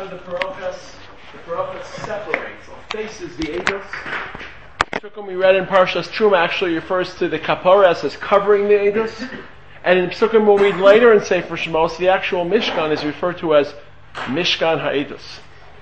of the Parochas separates or faces the Eidos. Psukim we read in Parshas Truma actually refers to the Kaporas as covering the Eidos. And in Psukim we'll read later in Sefer Shemos, the actual Mishkan is referred to as Mishkan HaEidos.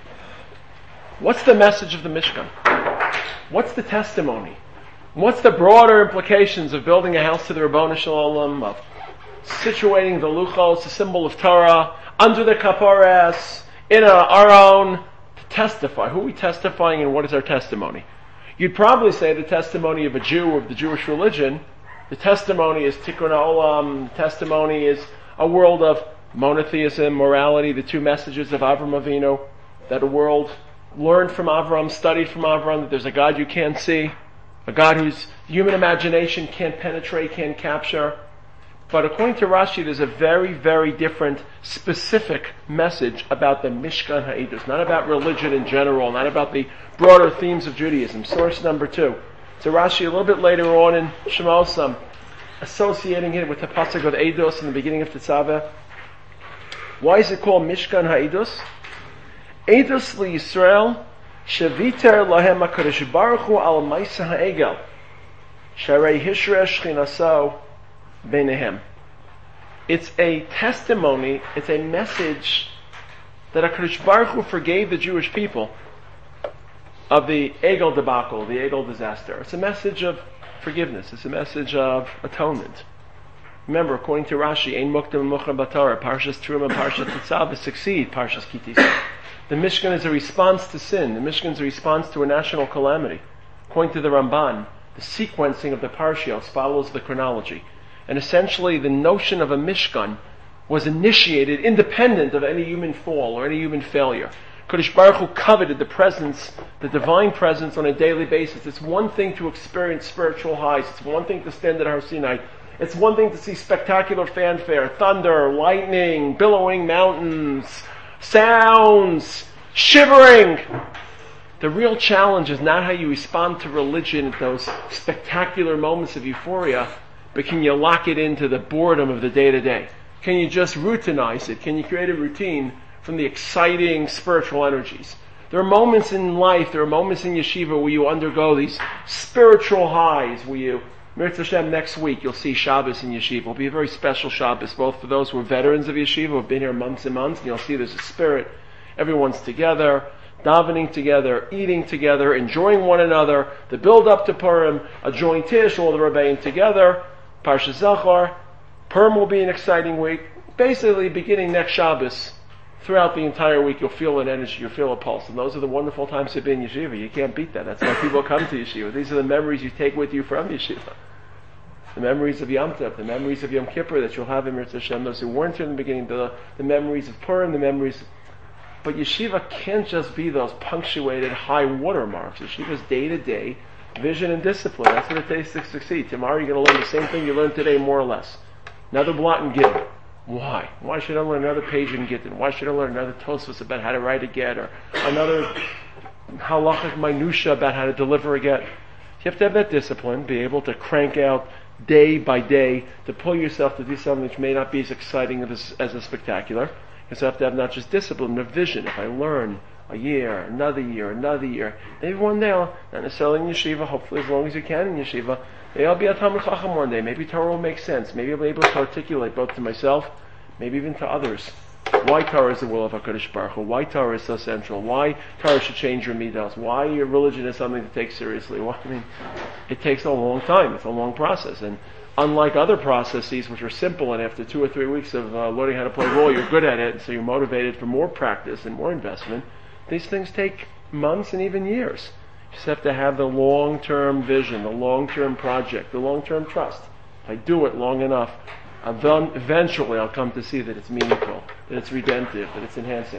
What's the message of the Mishkan? What's the testimony? What's the broader implications of building a house to the Ribono Shel Olam, of situating the Luchos, the symbol of Torah, under the Kaporas, in our own, to testify? Who are we testifying and what is our testimony? You'd probably say the testimony of a Jew, of the Jewish religion. The testimony is Tikkun Olam. The testimony is a world of monotheism, morality, the two messages of Avram Avinu, that a world learned from Avram, studied from Avram, that there's a God you can't see, a God whose human imagination can't penetrate, can't capture. But according to Rashi, there's a very, very different, specific message about the Mishkan HaEidos, not about religion in general, not about the broader themes of Judaism. Source number 2. So Rashi, a little bit later on in Shemos, associating it with the pasuk of Eidos in the beginning of Tetzaveh. Why is it called Mishkan HaEidos? Eidos li Yisrael sheviter lahem HaKadosh Baruch Hu al Maisa HaEgel sharei hishresh chinaso beinehem. It's a testimony, it's a message that HaKadosh Baruch Hu forgave the Jewish people of the Egel debacle, the Egel disaster. It's a message of forgiveness. It's a message of atonement. Remember, according to Rashi, Ein Muktam Mucham Batorah, Parshas Truma, Parshas Tetzaveh succeed Parshas Kitis. The Mishkan is a response to sin. The Mishkan is a response to a national calamity. According to the Ramban, the sequencing of the Parshios follows the chronology. And essentially, the notion of a Mishkan was initiated independent of any human fall or any human failure. Kadosh Baruch Hu coveted the presence, the divine presence on a daily basis. It's one thing to experience spiritual highs. It's one thing to stand at Har Sinai. It's one thing to see spectacular fanfare, thunder, lightning, billowing mountains, sounds, shivering. The real challenge is not how you respond to religion at those spectacular moments of euphoria, but can you lock it into the boredom of the day-to-day? Can you just routinize it? Can you create a routine from the exciting spiritual energies? There are moments in life, there are moments in yeshiva where you undergo these spiritual highs, where you, Mirz Hashem, next week you'll see Shabbos in yeshiva. It'll be a very special Shabbos, both for those who are veterans of yeshiva, who have been here months and months, and you'll see there's a spirit. Everyone's together, davening together, eating together, enjoying one another, the build up to Purim, a joint tish, all the Rebbeim together, Parshas Zachor. Purim will be an exciting week. Basically, beginning next Shabbos, throughout the entire week, you'll feel an energy, you'll feel a pulse. And those are the wonderful times to be in yeshiva. You can't beat that. That's why people come to yeshiva. These are the memories you take with you from yeshiva. The memories of Yom Tov, the memories of Yom Kippur that you'll have in Mirz Hashem. Those who weren't here in the beginning, the memories of Purim, the memories. But yeshiva can't just be those punctuated high watermarks. Yeshiva's day-to-day vision and discipline. That's what it takes to succeed. Tomorrow you're going to learn the same thing you learned today, more or less. Another blot in Gittin. Why? Why should I learn another page in Gittin? Why should I learn another Tosfos about how to write a get, or another halachic minutia about how to deliver a get? You have to have that discipline, be able to crank out day by day, to pull yourself to do something which may not be as exciting as a spectacular. You have to have not just discipline, but vision. If I learn a year, another year, maybe one day I'll, not necessarily in yeshiva, hopefully as long as you can in yeshiva, maybe I'll be a Talmid Chacham one day. Maybe Torah will make sense. Maybe I'll be able to articulate both to myself, maybe even to others, why Torah is the will of HaKadosh Baruch Hu, why Torah is so central, why Torah should change your midos, why your religion is something to take seriously. It takes a long time. It's a long process. And unlike other processes which are simple, and after 2 or 3 weeks of learning how to play role, you're good at it, and so you're motivated for more practice and more investment, these things take months and even years. You just have to have the long-term vision, the long-term project, the long-term trust. If I do it long enough, then eventually I'll come to see that it's meaningful, that it's redemptive, that it's enhancing.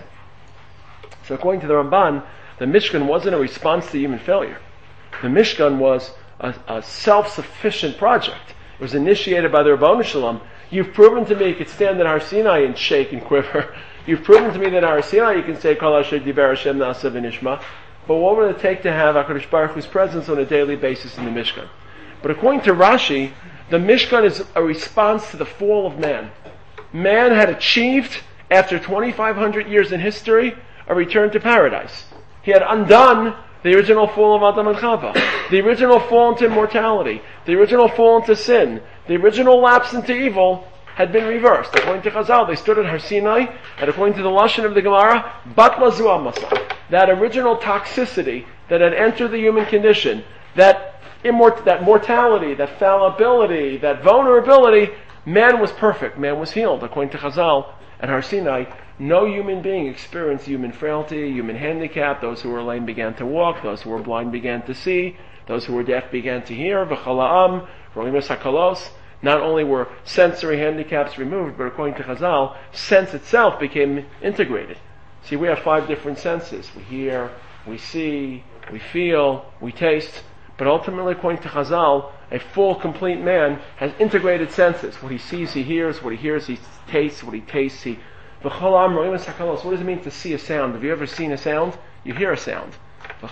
So according to the Ramban, the Mishkan wasn't a response to human failure. The Mishkan was a self-sufficient project. It was initiated by the Ribono Shel Olam. You've proven to me you could stand at Har Sinai and shake and quiver. You've proven to me that at Har Sinai you can say, Kol Asher Diber Hashem Na'aseh V'Nishma. But what would it take to have HaKadosh Baruch Hu's presence on a daily basis in the Mishkan? But according to Rashi, the Mishkan is a response to the fall of man. Man had achieved, after 2,500 years in history, a return to paradise. He had undone the original fall of Adam and Chava, the original fall into immortality, the original fall into sin, the original lapse into evil had been reversed. According to Chazal, they stood at Har Sinai, and according to the Lashon of the Gemara, Batla Zu Amasa, that original toxicity that had entered the human condition, that mortality, that fallibility, that vulnerability, man was perfect, man was healed. According to Chazal, at Har Sinai, no human being experienced human frailty, human handicap. Those who were lame began to walk, those who were blind began to see, those who were deaf began to hear. V'chala'am, ro'imus hakalos. Not only were sensory handicaps removed, but according to Chazal, sense itself became integrated. See, we have 5 different senses. We hear, we see, we feel, we taste. But ultimately, according to Chazal, a full, complete man has integrated senses. What he sees, he hears. What he hears, he tastes. What he tastes, he... What does it mean to see a sound? Have you ever seen a sound? You hear a sound. We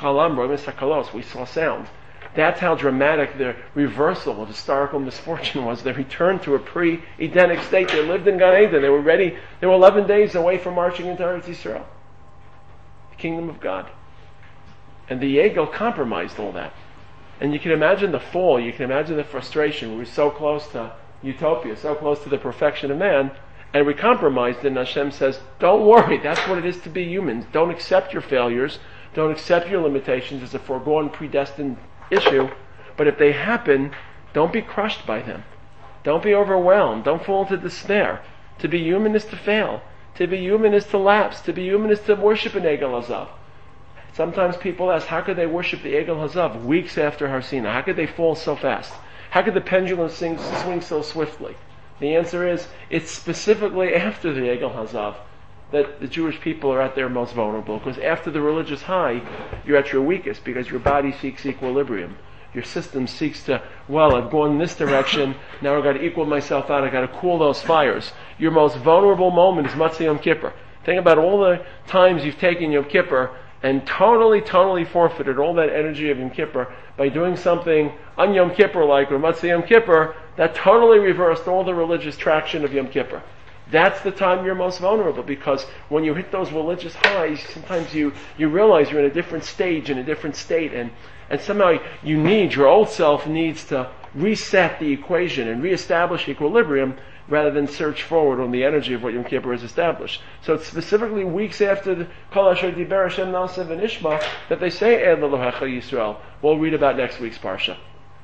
saw sound. That's how dramatic the reversal of historical misfortune was. They returned to a pre-Edenic state. They lived in Gan Eden. They were ready. They were 11 days away from marching into Eretz Yisrael, the kingdom of God. And the Yegel compromised all that. And you can imagine the fall. You can imagine the frustration. We were so close to utopia, so close to the perfection of man, and we compromised. And Hashem says, don't worry. That's what it is to be humans. Don't accept your failures. Don't accept your limitations as a foregone, predestined issue, but if they happen, don't be crushed by them. Don't be overwhelmed. Don't fall into despair. To be human is to fail. To be human is to lapse. To be human is to worship an Egel Hazav. Sometimes people ask, how could they worship the Egel Hazav weeks after Har Sinai? How could they fall so fast? How could the pendulum swing so swiftly? The answer is, it's specifically after the Egel Hazav that the Jewish people are at their most vulnerable. Because after the religious high, you're at your weakest, because your body seeks equilibrium. Your system seeks to, well, I've gone in this direction, now I've got to equal myself out, I've got to cool those fires. Your most vulnerable moment is Matzah Yom Kippur. Think about all the times you've taken Yom Kippur and totally forfeited all that energy of Yom Kippur by doing something on Yom Kippur like, or Matzah Yom Kippur, that totally reversed all the religious traction of Yom Kippur. That's the time you're most vulnerable, because when you hit those religious highs, sometimes you realize you're in a different stage, in a different state, and somehow your old self needs to reset the equation and reestablish equilibrium rather than surge forward on the energy of what Yom Kippur has established. So it's specifically weeks after the Kol Asher Diber Hashem Nasev and Ishma that they say Ed L'Elohecha Yisrael. We'll read about next week's Parsha.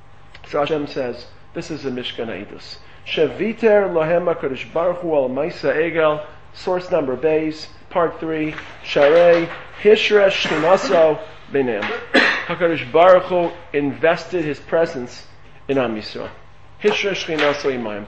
So Hashem says, this is a Mishkan Eidus. Shaviter Lohem HaKadosh Baruch Hu Al Maisa Egel, source number Beis, part 3, Sharei, Hishresh Shchinaso Benem. HaKadosh Baruch Hu invested His presence in Am Yisrael. Hishresh Shchinaso Imayim.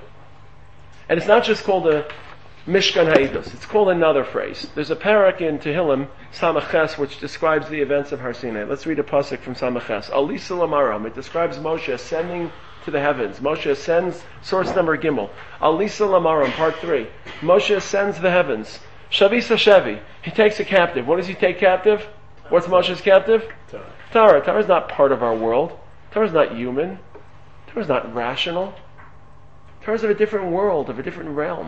And it's not just called a Mishkan Ha'idus, it's called another phrase. There's a parak in Tehillim, Samaches, which describes the events of Har Sinai. Let's read a pasuk from Samaches. Alisa Lamaram, it describes Moshe ascending to the heavens. Moshe ascends, source number Gimel. Alisa Lamaram, part 3. Moshe ascends the heavens. Shavisa Shevi, he takes a captive. What does he take captive? What's Moshe's captive? Torah. Torah is not part of our world. Torah is not human. Torah is not rational. Torah is of a different world, of a different realm.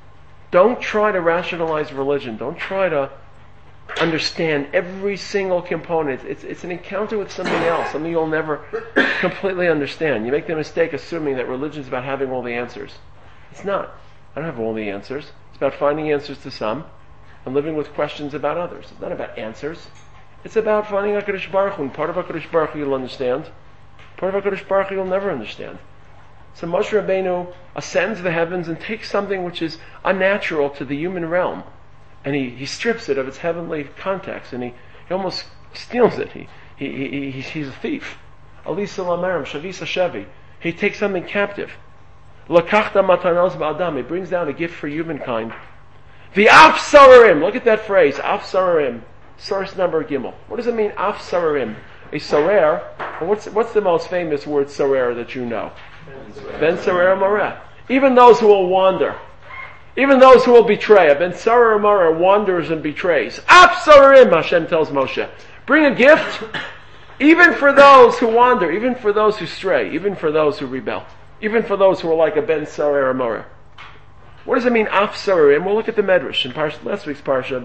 Don't try to rationalize religion. Don't try to understand every single component. It's an encounter with something else, something you'll never completely understand. You make the mistake assuming that religion is about having all the answers. It's not. I don't have all the answers. It's about finding answers to some and living with questions about others. It's not about answers. It's about finding HaKadosh Baruch Hu. And part of HaKadosh Baruch Hu you'll understand. Part of HaKadosh Baruch Hu you'll never understand. So Moshe Rabbeinu ascends the heavens and takes something which is unnatural to the human realm, and he strips it of its heavenly context, and he almost steals it. He's a thief. Alisa Lamarim, Shavisa Shevi. He takes something captive. Lakachta matanos ba'adam. He brings down a gift for humankind. The Af Sararim. Look at that phrase. Af Sararim. Source number Gimel. What does it mean, Af Sararim? A Sarer. What's the most famous word Sarer that you know? Ben Sarer Mareh. Even those who will wander. Even those who will betray. Ben Sarer Mareh wanders and betrays. Af Sararim, Hashem tells Moshe. Bring a gift even for those who wander, even for those who stray, even for those who rebel, even for those who are like a Ben Sarer Mareh. What does it mean, Af Sararim? We'll look at the Medrash in last week's Parsha, but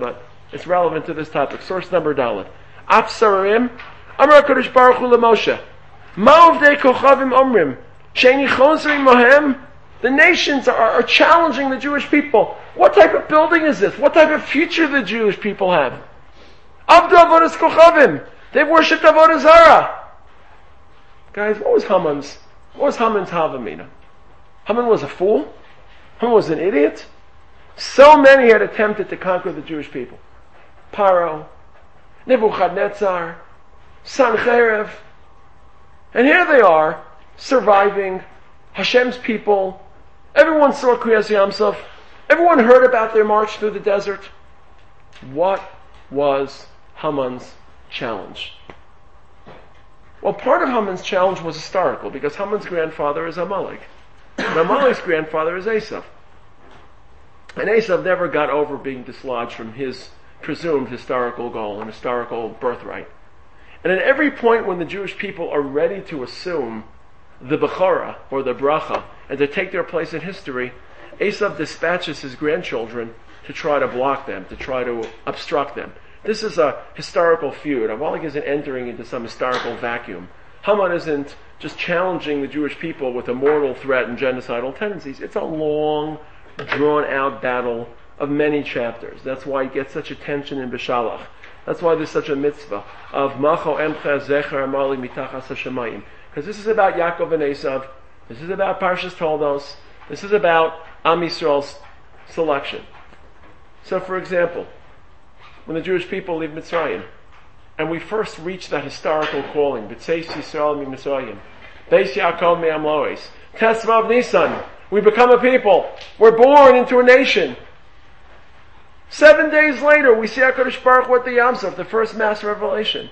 It's relevant to this topic. Source number Dalet. Apsarim, Amar HaKadosh Baruch Hu LaMoshe, Ma'ovdei Kochavim Omrim, Sheini Chosri Mohem. The nations are challenging the Jewish people. What type of building is this? What type of future the Jewish people have? Avdu Avodas Kochavim. They worshipped Avodah Zarah. Guys, what was Haman's Havamina? Haman was a fool? Haman was an idiot? So many had attempted to conquer the Jewish people. Paro, Nebuchadnezzar, Sancheiriv. And here they are, surviving, Hashem's people. Everyone saw Kriyas Yamsuf. Everyone heard about their march through the desert. What was Haman's challenge? Well, part of Haman's challenge was historical, because Haman's grandfather is Amalek. And Amalek's grandfather is Esav. And Esav never got over being dislodged from his presumed historical goal and historical birthright. And at every point when the Jewish people are ready to assume the Bechorah, or the Bracha, and to take their place in history, Esav dispatches his grandchildren to try to block them, to try to obstruct them. This is a historical feud. Amalek isn't entering into some historical vacuum. Haman isn't just challenging the Jewish people with a mortal threat and genocidal tendencies. It's a long, drawn-out battle of many chapters. That's why it gets such attention in Beshalach. That's why there's such a mitzvah of Macho Emcha Zecher Amali Mitachas HaShamayim. Because this is about Yaakov and Esav. This is about Parshas Toldos. This is about Am Yisrael's selection. So, for example, when the Jewish people leave Mitzrayim, and we first reach that historical calling, B'tzeis Yisrael mi Mitzrayim, Beis Yaakov me'am Lois, Tesvav Nisan, we become a people. We're born into a nation. 7 days later, we see HaKadosh Baruch Hu at the Yam Suf, the first mass revelation.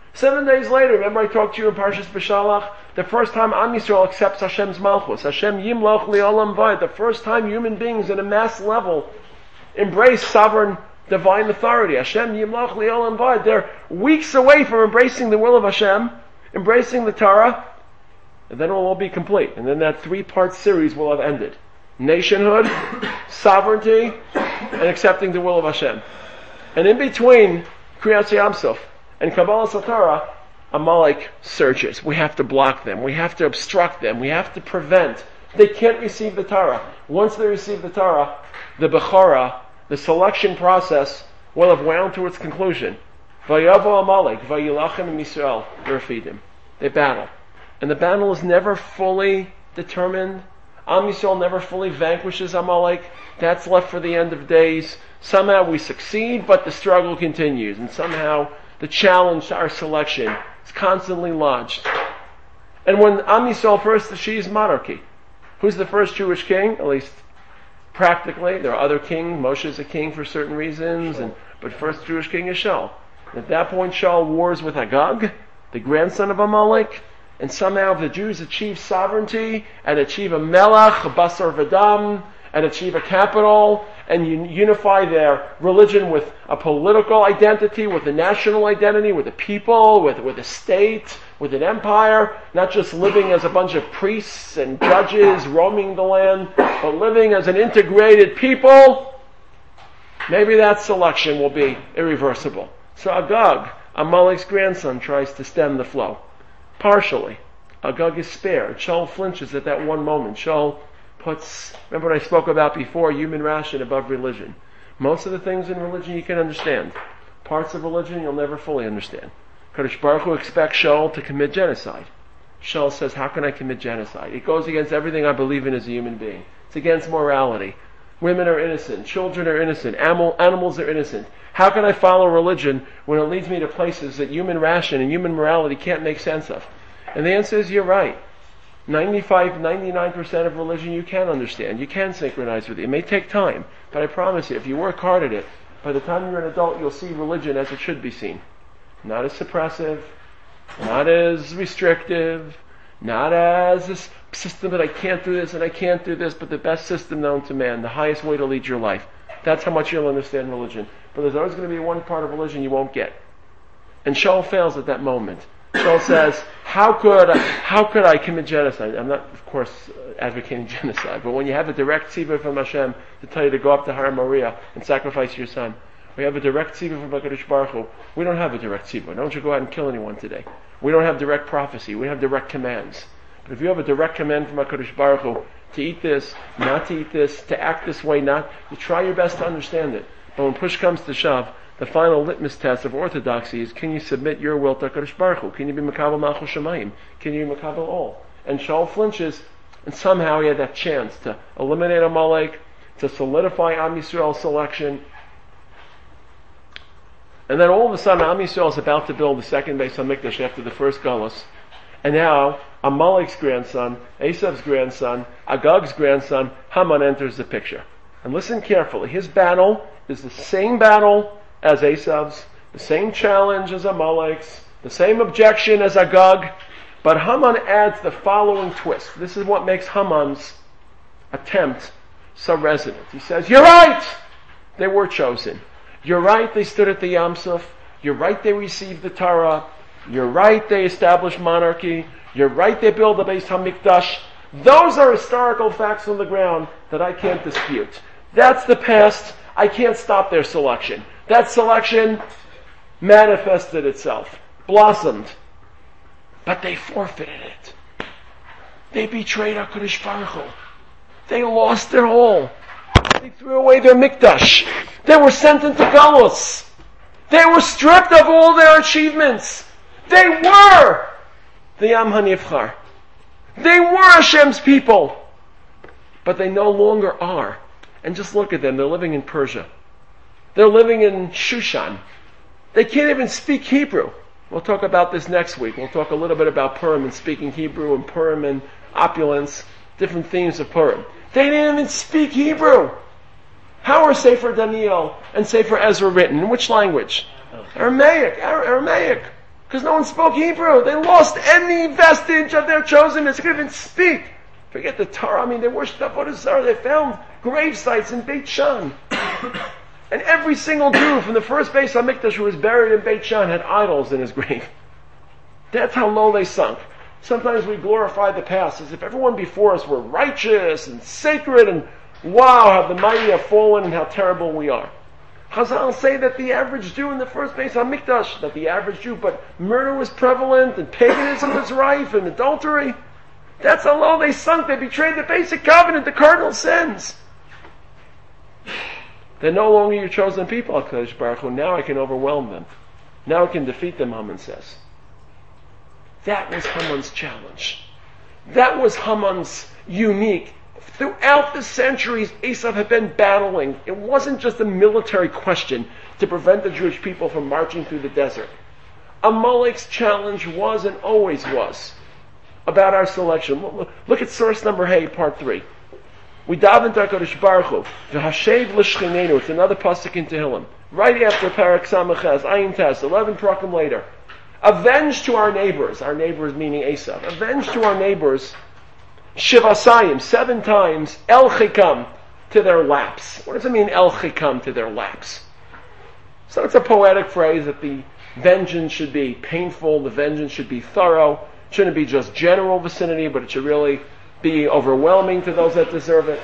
7 days later, remember I talked to you in Parshas Beshalach, the first time Am Yisrael accepts Hashem's Malchus, Hashem Yimloch Li'olam Vayed, the first time human beings at a mass level embrace sovereign divine authority. Hashem Yimloch Li'olam Vayed. They're weeks away from embracing the will of Hashem, embracing the Torah, and then it will all be complete. And then that 3-part series will have ended. Nationhood, sovereignty, and accepting the will of Hashem. And in between Kriyas Yamsuf and Kabbalah Torah, Amalek surges. We have to block them. We have to obstruct them. We have to prevent. They can't receive the Torah. Once they receive the Torah, the Bechorah, the selection process, will have wound to its conclusion. Vayavo Amalek, Vayilachem Yisrael, Yerfidim. They battle. And the battle is never fully determined. Am Yisrael never fully vanquishes Amalek. That's left for the end of days. Somehow we succeed, but the struggle continues. And somehow the challenge to our selection is constantly lodged. And when Am Yisrael first achieves monarchy, who's the first Jewish king? At least practically. There are other kings. Moshe is a king for certain reasons, but first Jewish king is Shaul. At that point, Shaul wars with Agag, the grandson of Amalek, and somehow the Jews achieve sovereignty and achieve a melech, a basar v'dam, and achieve a capital, and unify their religion with a political identity, with a national identity, with a people, with a state, with an empire, not just living as a bunch of priests and judges roaming the land, but living as an integrated people. Maybe that selection will be irreversible. So Agag, Amalek's grandson, tries to stem the flow. Partially. Agag is spared. Shaul flinches at that one moment. Shaul puts, remember what I spoke about before, human ration above religion. Most of the things in religion you can understand. Parts of religion you'll never fully understand. Kadosh Baruch Hu expects Shaul to commit genocide. Shaul says, how can I commit genocide? It goes against everything I believe in as a human being. It's against morality. Women are innocent. Children are innocent. Animals are innocent. How can I follow religion when it leads me to places that human ration and human morality can't make sense of? And the answer is, you're right. 99% of religion you can understand. You can synchronize with it. It may take time, but I promise you, if you work hard at it, by the time you're an adult, you'll see religion as it should be seen. Not as suppressive, not as restrictive, not as this system that I can't do this and I can't do this, but the best system known to man, the highest way to lead your life. That's how much you'll understand religion. But there's always going to be one part of religion you won't get. And Shaul fails at that moment. Shaul says, how could I commit genocide? I'm not, of course, advocating genocide, but when you have a direct tzivah from Hashem to tell you to go up to Har Moriah and sacrifice your son, We have a direct tzibur from HaKadosh Baruch Hu. We don't have a direct tzibur. Don't you go out and kill anyone today. We don't have direct prophecy. We have direct commands. But if you have a direct command from HaKadosh Baruch Hu to eat this, not to eat this, to act this way, you try your best to understand it. But when push comes to shove, the final litmus test of orthodoxy is, can you submit your will to HaKadosh Baruch Hu? Can you be Makabel Malchus Shamayim? Can you be Makabel all? And Shaul flinches, and somehow he had that chance to eliminate Amalek, to solidify Am Yisrael's selection. And then all of a sudden, Am Yisrael is about to build the second Beis HaMikdash after the first Galus. And now, Amalek's grandson, Esav's grandson, Agag's grandson, Haman enters the picture. And listen carefully. His battle is the same battle as Esav's, the same challenge as Amalek's, the same objection as Agag. But Haman adds the following twist. This is what makes Haman's attempt so resonant. He says, you're right! They were chosen. You're right, they stood at the Yam Suf. You're right, they received the Torah. You're right, they established monarchy. You're right, they built the Beis HaMikdash. Those are historical facts on the ground that I can't dispute. That's the past. I can't stop their selection. That selection manifested itself, blossomed. But they forfeited it. They betrayed HaKadosh Baruch Hu. They lost it all. They threw away their Mikdash. They were sent into Galus. They were stripped of all their achievements. They were the Am HaNivchar. They were Hashem's people. But they no longer are. And just look at them. They're living in Persia. They're living in Shushan. They can't even speak Hebrew. We'll talk about this next week. We'll talk a little bit about Purim and speaking Hebrew and Purim and opulence, different themes of Purim. They didn't even speak Hebrew. How are Sefer Daniel and Sefer Ezra written? In which language? Aramaic. Because no one spoke Hebrew. They lost any vestige of their chosenness. They couldn't even speak. Forget the Torah. They worshipped Avodah Zarah. They found grave sites in Beit Shan. And every single Jew from the first Beis HaMikdash who was buried in Beit Shan had idols in his grave. That's how low they sunk. Sometimes we glorify the past as if everyone before us were righteous and sacred and wow, how the mighty have fallen and how terrible we are. Chazal say that the average Jew in the first Beis HaMikdash, but murder was prevalent and paganism was rife and adultery. That's how low they sunk. They betrayed the basic covenant, the cardinal sins. They're no longer your chosen people, HaKadosh Baruch Hu. Now I can overwhelm them. Now I can defeat them, Haman says. That was Haman's challenge. That was Haman's unique. Throughout the centuries, Esav had been battling. It wasn't just a military question to prevent the Jewish people from marching through the desert. Amalek's challenge was and always was about our selection. Look at source number A, part 3. We daven to HaKadosh Baruch Hu. V'hashev l'shchinenu. It's another pasuk in Tehillim. Right after Parak Samachez, Ayin Tes, 11 prakim later. Avenge to our neighbors meaning Esav. Avenge to our neighbors, Shivasayim, 7 times, El Chikam, to their laps. What does it mean, El Chikam, to their laps? So it's a poetic phrase that the vengeance should be painful, the vengeance should be thorough. It shouldn't be just general vicinity, but it should really be overwhelming to those that deserve it.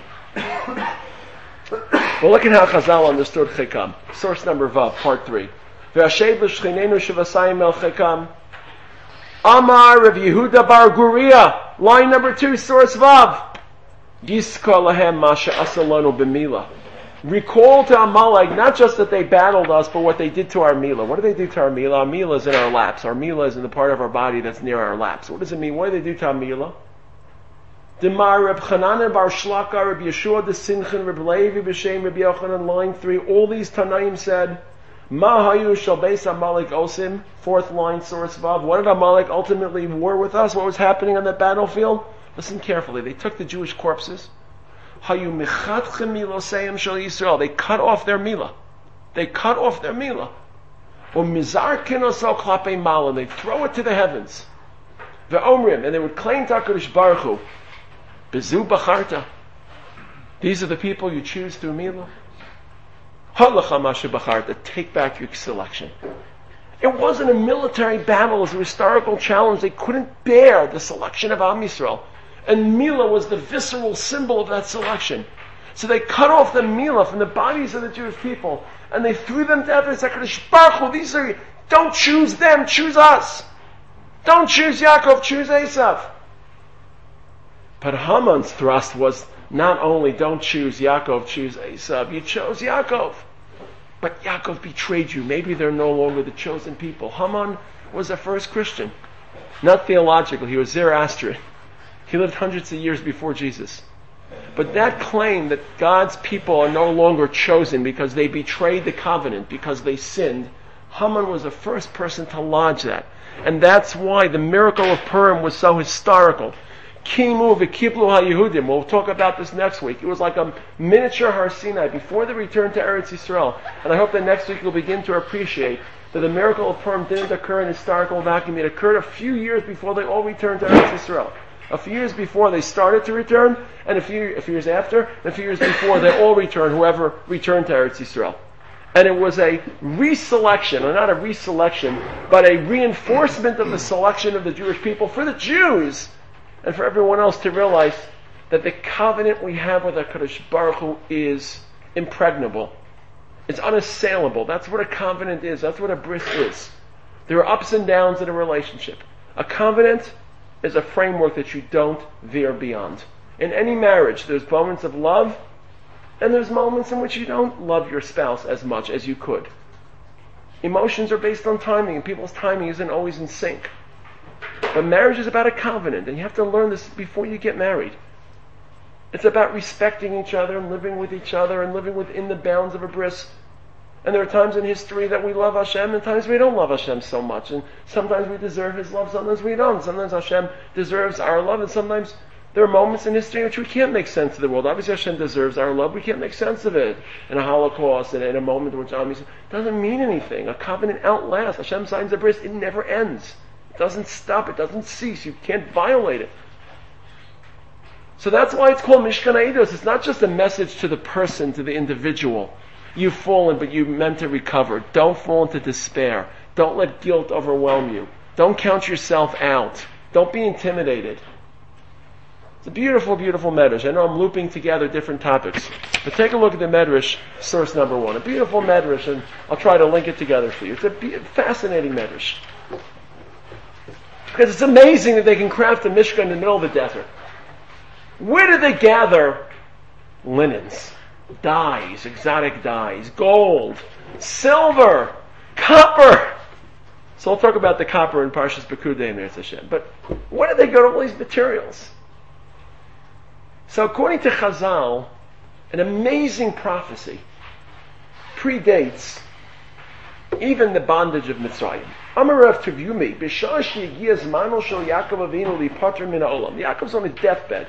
Well, look at how Chazal understood Chikam. Source number Vav, part 3. V'ashev l'shchinenu shivasayim el Chikam. Amar Rav Yehuda bar Guria. Line number 2, source Vav. Yizkor lahem masha asalonu b'mila. Recall to Amalek not just that they battled us, but what they did to our Mila. What do they do to our Mila? Our Mila is in our laps. Our Mila is in the part of our body that's near our laps. What does it mean? What do they do to our Mila? Demar Reb Chanan bar Shlaka, Reb Yeshua de Sinchan, Reb Levi b'Shem, Reb Yochanan, line 3. All these Tanaim said, Ma hayu shal beis Amalek osim. 4th line, source Vav. What did Amalek ultimately war with us? What was happening on that battlefield? Listen carefully. They took the Jewish corpses. Hayu michatchem milosayim shal Yisrael. They cut off their Mila. They cut off their Mila. Or mizar kinosel klape mal, and they throw it to the heavens. Ve'omrim, and they would claim to HaKadosh Baruch Hu, Bezu bacharta. These are the people you choose through Mila. Halacha masha bacharta. Take back your selection. It wasn't a military battle. It was a historical challenge. They couldn't bear the selection of Am Yisrael. And Mila was the visceral symbol of that selection. So they cut off the milah from the bodies of the Jewish people, and they threw them down. They said, don't choose them, choose us. Don't choose Yaakov, choose Esav. But Haman's thrust was not only don't choose Yaakov, choose Esav. You chose Yaakov. But Yaakov betrayed you. Maybe they're no longer the chosen people. Haman was the first Christian. Not theological, he was Zoroastrian. He lived hundreds of years before Jesus. But that claim that God's people are no longer chosen because they betrayed the covenant, because they sinned, Haman was the first person to lodge that. And that's why the miracle of Purim was so historical. Kimu v'kiblu ha-Yehudim. We'll talk about this next week. It was like a miniature Har Sinai before the return to Eretz Yisrael. And I hope that next week you'll begin to appreciate that the miracle of Purim didn't occur in historical vacuum. It occurred a few years before they all returned to Eretz Yisrael. A few years before they started to return, and a few years after, and a few years before they all returned, whoever returned to Eretz Yisrael. And it was a reselection, or not a reselection, but a reinforcement of the selection of the Jewish people for the Jews, and for everyone else to realize that the covenant we have with HaKadosh Baruch Hu is impregnable. It's unassailable. That's what a covenant is. That's what a bris is. There are ups and downs in a relationship. A covenant is a framework that you don't veer beyond. In any marriage, there's moments of love, and there's moments in which you don't love your spouse as much as you could. Emotions are based on timing, and people's timing isn't always in sync. But marriage is about a covenant, and you have to learn this before you get married. It's about respecting each other and living with each other and living within the bounds of a bris. And there are times in history that we love Hashem and times we don't love Hashem so much. And sometimes we deserve His love, sometimes we don't. Sometimes Hashem deserves our love, and sometimes there are moments in history in which we can't make sense of the world. Obviously Hashem deserves our love. We can't make sense of it. In a Holocaust and in a moment in which it doesn't mean anything. A covenant outlasts. Hashem signs a bris. It never ends. It doesn't stop. It doesn't cease. You can't violate it. So that's why it's called Mishkan Eidos. It's not just a message to the person, to the individual. You've fallen, but you're meant to recover. Don't fall into despair. Don't let guilt overwhelm you. Don't count yourself out. Don't be intimidated. It's a beautiful, beautiful medrash. I know I'm looping together different topics, but take a look at the medrash, source number 1. A beautiful medrash, and I'll try to link it together for you. It's a fascinating medrash. Because it's amazing that they can craft a Mishkan in the middle of the desert. Where did they gather linens, dyes, exotic dyes, gold, silver, copper? So we'll talk about the copper in Parshas Pekudei and Mirz Hashem. But where did they go to all these materials? So according to Chazal, an amazing prophecy predates even the bondage of Mitzrayim. Amar Rav Tuvumi, b'shah she'egia zmano shel Yaakov Avinu lipater min ha'olam. Yaakov's on his deathbed.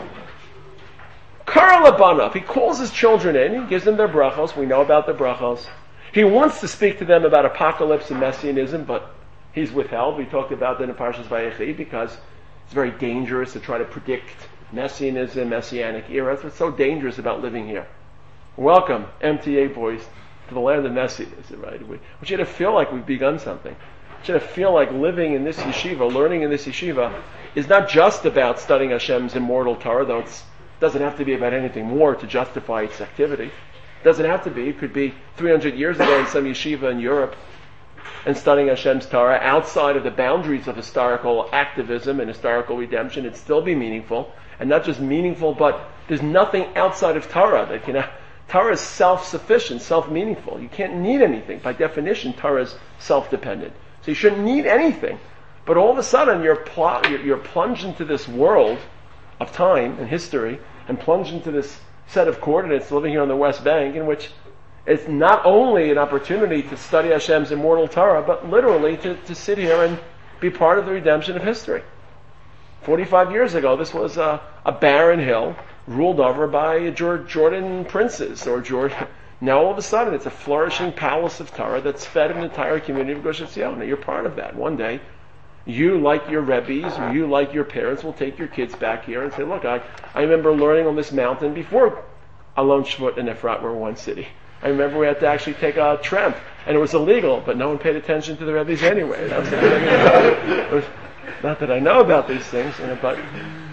Kara labanav, he calls his children in, he gives them their brachos. We know about the brachos. He wants to speak to them about apocalypse and messianism, but he's withheld. We talked about that in Parshas Vayechi because it's very dangerous to try to predict messianism, messianic era. That's what's so dangerous about living here. Welcome, MTA boys, to the land of messianism, right? We want you to feel like we've begun something. We want you to feel like living in this yeshiva, learning in this yeshiva, is not just about studying Hashem's immortal Torah, though it doesn't have to be about anything more to justify its activity. It doesn't have to be. It could be 300 years ago in some yeshiva in Europe and studying Hashem's Torah outside of the boundaries of historical activism and historical redemption. It'd still be meaningful. And not just meaningful, but there's nothing outside of Torah that can... Torah is self-sufficient, self-meaningful. You can't need anything. By definition, Torah is self-dependent. So you shouldn't need anything. But all of a sudden, you're plunged into this world of time and history, and plunged into this set of coordinates living here on the West Bank, in which it's not only an opportunity to study Hashem's immortal Torah, but literally to sit here and be part of the redemption of history. 45 years ago, this was a barren hill ruled over by Jordan princes, now all of a sudden it's a flourishing palace of Torah that's fed an entire community of Gush Etzion. You're part of that. One day, you, like your rebbes, or you, like your parents, will take your kids back here and say, look, I remember learning on this mountain before Alon Shvut and Efrat were one city. I remember we had to actually take a tramp, and it was illegal, but no one paid attention to the rebbes anyway. Not that I know about these things, but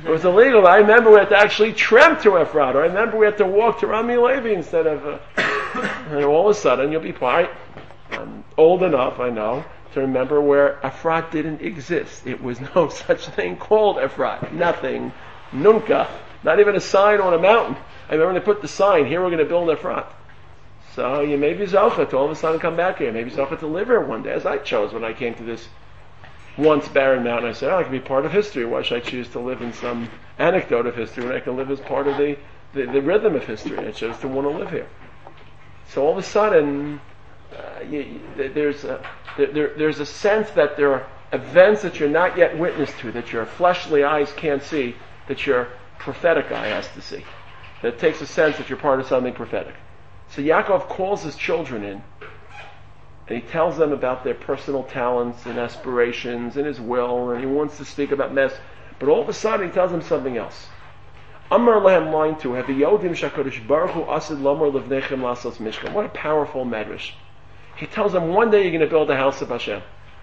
It was illegal. I remember we had to actually tramp to Efrat. I remember we had to walk to Rami Levi instead of... and all of a sudden, you'll be quiet. I'm old enough, I know, to remember where Efrat didn't exist. It was no such thing called Efrat. Nothing. Nunca. Not even a sign on a mountain. I remember they put the sign, here we're going to build Efrat. So you may be Zocha to all of a sudden come back here. Maybe Zocha to live here one day, as I chose when I came to this once barren mountain. I said, I can be part of history. Why should I choose to live in some anecdote of history when I can live as part of the rhythm of history? I chose to want to live here. So all of a sudden, there's a sense that there are events that you're not yet witness to, that your fleshly eyes can't see, that your prophetic eye has to see. That it takes a sense that you're part of something prophetic. So Yaakov calls his children in, and he tells them about their personal talents and aspirations and his will, and he wants to speak about mess. But all of a sudden he tells them something else. Amar lehem line 2, Haviyodim shakadosh baruch hu asid lamar levnechem lasos mishkan. What a powerful medrash. He tells them one day you're going to build a house of Hashem.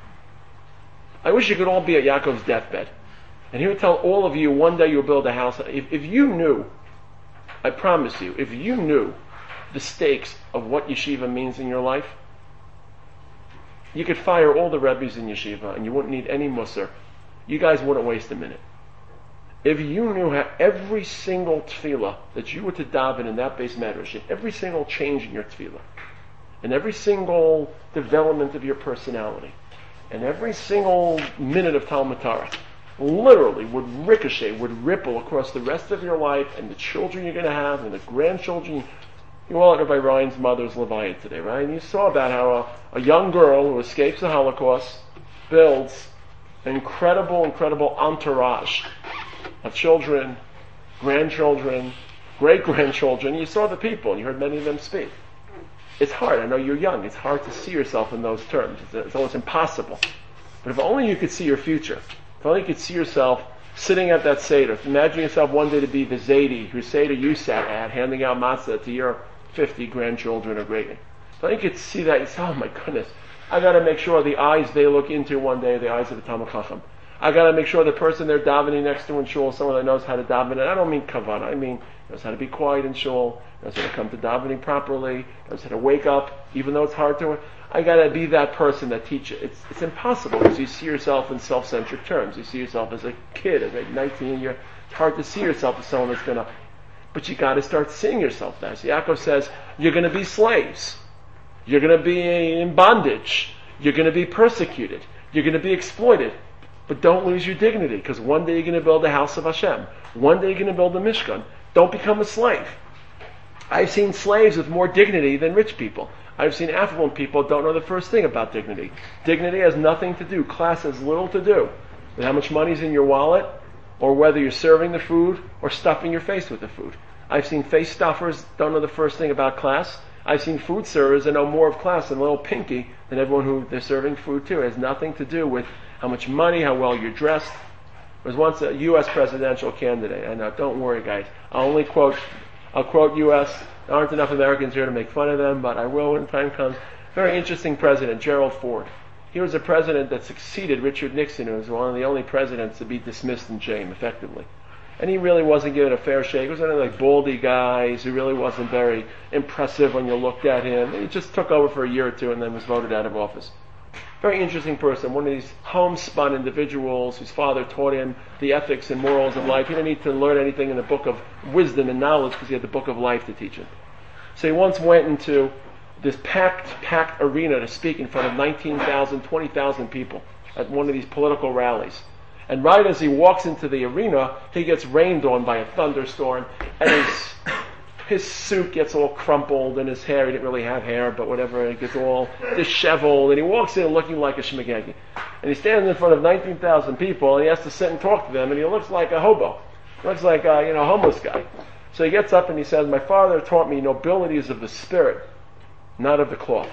I wish you could all be at Yaakov's deathbed. And he would tell all of you one day you'll build a house. If you knew, I promise you, if you knew the stakes of what yeshiva means in your life, you could fire all the rebbes in yeshiva and you wouldn't need any musar. You guys wouldn't waste a minute. If you knew how every single tefillah that you were to daven in that base medrash, and every single change in your tefillah, and every single development of your personality, and every single minute of Talmud Torah, literally would ricochet, would ripple across the rest of your life, and the children you're going to have, and the grandchildren. You all at Rabbi Ryan's mother's Levayah today, right? And you saw about how a young girl who escapes the Holocaust builds an incredible entourage of children, grandchildren, great-grandchildren. You saw the people, and you heard many of them speak. It's hard. I know you're young. It's hard to see yourself in those terms. It's almost impossible. But if only you could see your future. If only you could see yourself sitting at that Seder. Imagine yourself one day to be the Zaidi, whose Seder you sat at, handing out matzah to your 50 grandchildren or greater. So you could see that. You say, oh my goodness, I got to make sure the eyes they look into one day are the eyes of the Talmid Chacham. I got to make sure the person they're davening next to in shul is someone that knows how to daven. And I don't mean kavanah. I mean knows how to be quiet in shul, knows how to come to davening properly, knows how to wake up, even though it's hard to. I got to be that person that teaches. It's impossible because you see yourself in self-centric terms. You see yourself as a kid, as a 19-year. It's hard to see yourself as someone that's going to. But you got to start seeing yourself there. So Yaakov says, you're going to be slaves. You're going to be in bondage. You're going to be persecuted. You're going to be exploited. But don't lose your dignity, because one day you're going to build a house of Hashem. One day you're going to build a Mishkan. Don't become a slave. I've seen slaves with more dignity than rich people. I've seen affluent people don't know the first thing about dignity. Dignity has nothing to do, class has little to do with how much money's in your wallet, or whether you're serving the food or stuffing your face with the food. I've seen face stuffers don't know the first thing about class. I've seen food servers that know more of class than little Pinky than everyone who they're serving food to. It has nothing to do with how much money, how well you're dressed. There was once a U.S. presidential candidate. I know, don't worry guys. I'll quote U.S. There aren't enough Americans here to make fun of them, but I will when time comes. Very interesting president, Gerald Ford. He was a president that succeeded Richard Nixon, who was one of the only presidents to be dismissed in shame, effectively. And he really wasn't given a fair shake. He was one of like baldy guys who really wasn't very impressive when you looked at him. He just took over for a year or two and then was voted out of office. Very interesting person, one of these homespun individuals whose father taught him the ethics and morals of life. He didn't need to learn anything in the book of wisdom and knowledge because he had the book of life to teach him. So he once went into this packed arena to speak in front of 19,000, 20,000 people at one of these political rallies. And right as he walks into the arena, he gets rained on by a thunderstorm, and his suit gets all crumpled, and his hair, he didn't really have hair, but whatever, it gets all disheveled, and he walks in looking like a shmagegi. And he stands in front of 19,000 people, and he has to sit and talk to them, and he looks like a hobo. He looks like a homeless guy. So he gets up and he says, my father taught me nobility is of the spirit, not of the cloth.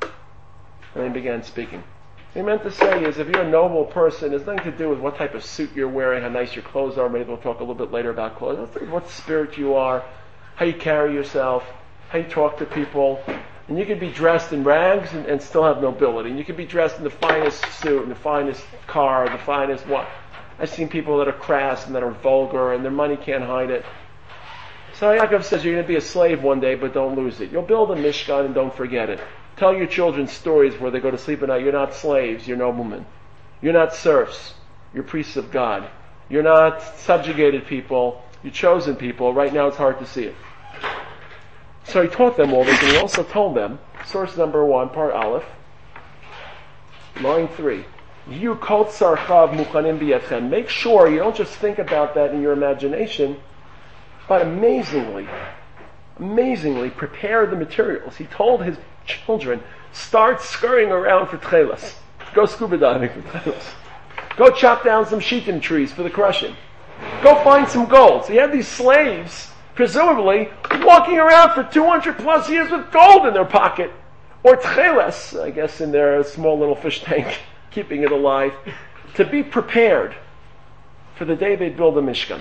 And he began speaking. What he meant to say is, if you're a noble person, it's nothing to do with what type of suit you're wearing, how nice your clothes are. Maybe we'll talk a little bit later about clothes. It's like what spirit you are, how you carry yourself, how you talk to people. And you can be dressed in rags and still have nobility. And you can be dressed in the finest suit, and the finest car, the finest what. I've seen people that are crass and that are vulgar and their money can't hide it. So Yaakov says you're going to be a slave one day, but don't lose it. You'll build a Mishkan and don't forget it. Tell your children stories where they go to sleep at night. You're not slaves, you're noblemen. You're not serfs, you're priests of God. You're not subjugated people, you're chosen people. Right now it's hard to see it. So he taught them all this, and he also told them, source number 1, part Aleph, line 3. You kol tzarchav muchanim biyadchem. Make sure you don't just think about that in your imagination, but amazingly prepare the materials. He told his children, start scurrying around for tchelas. Go scuba diving for tchelas. Go chop down some shittim trees for the crushing. Go find some gold. So you have these slaves, presumably, walking around for 200 plus years with gold in their pocket. Or tchelas, I guess in their small little fish tank, keeping it alive. To be prepared for the day they build a Mishkan.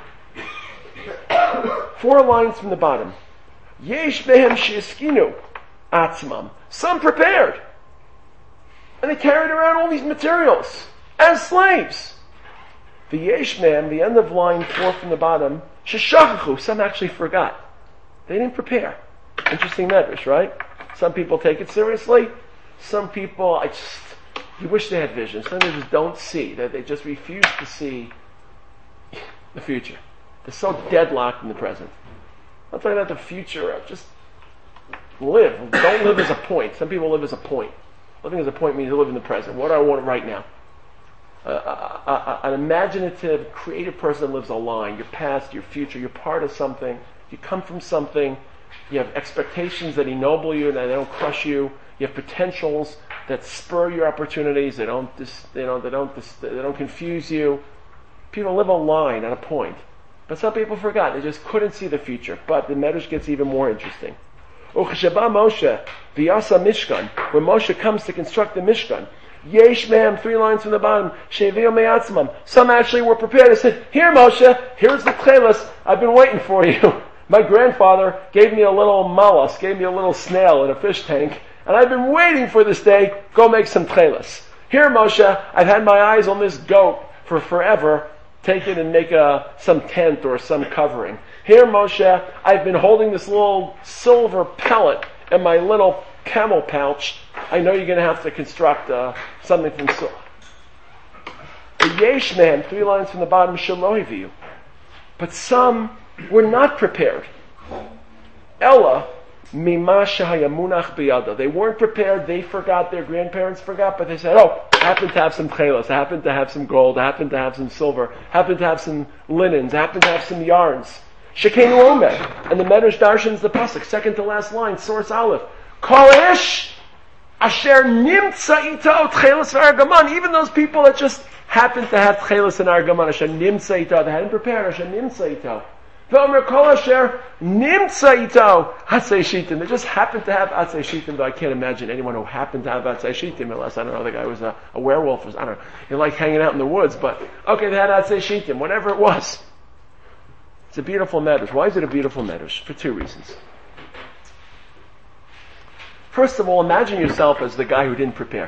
4 lines from the bottom. Yesh behem she'eskinu atzmam. Some prepared. And they carried around all these materials as slaves. The yesh behem, the end of line 4 from the bottom, sheshachachu. Some actually forgot. They didn't prepare. Interesting medrash, right? Some people take it seriously. Some people, you wish they had vision. Some people just don't see. They just refuse to see the future. They're so deadlocked in the present. I'm talking about the future of just live. Don't live as a point. Some people live as a point. Living as a point means to live in the present. What do I want right now? An imaginative, creative person lives a line. Your past, your future, you're part of something. You come from something. You have expectations that ennoble you and that they don't crush you. You have potentials that spur your opportunities. They don't confuse you. People live a line at a point. But some people forgot. They just couldn't see the future. But the medrash gets even more interesting. Uchsheba Moshe v'yasa Mishkan. When Moshe comes to construct the Mishkan, Yesh mehem, 3 lines from the bottom, Shevio me'atzmam. Some actually were prepared. They said, here Moshe, here's the tchelas. I've been waiting for you. My grandfather gave me a little mollusk, gave me a little snail in a fish tank, and I've been waiting for this day. Go make some tchelas. Here Moshe, I've had my eyes on this goat for forever. Take it and make some tent or some covering. Here, Moshe, I've been holding this little silver pellet in my little camel pouch. I know you're going to have to construct something from silver. The yesh man, 3 lines from the bottom, shalohivu. But some were not prepared. Ella mima shahayamunach biyada. They weren't prepared. They forgot. Their grandparents forgot. But they said, "Oh, I happen to have some chelas. I happen to have some gold. I happen to have some silver. I happen to have some linens. I happen to have some yarns." Shekenu omed. And the Medrash darshans the pasuk, second to last line, source Aleph. Kol ish asher nimtza ito chelas v'argaman. Even those people that just happen to have chelas and argaman, asher nimtza ito, they hadn't prepared. Asher nimtza ito. V'omer kol asher nimtza ito atzei shitim. They just happened to have atzei shitim, though I can't imagine anyone who happened to have atzei shitim, unless, I don't know, the guy was a werewolf, or I don't know, he liked hanging out in the woods, but, okay, they had atzei shitim, whatever it was. It's a beautiful medrash. Why is it a beautiful medrash? For 2 reasons. First of all, imagine yourself as the guy who didn't prepare.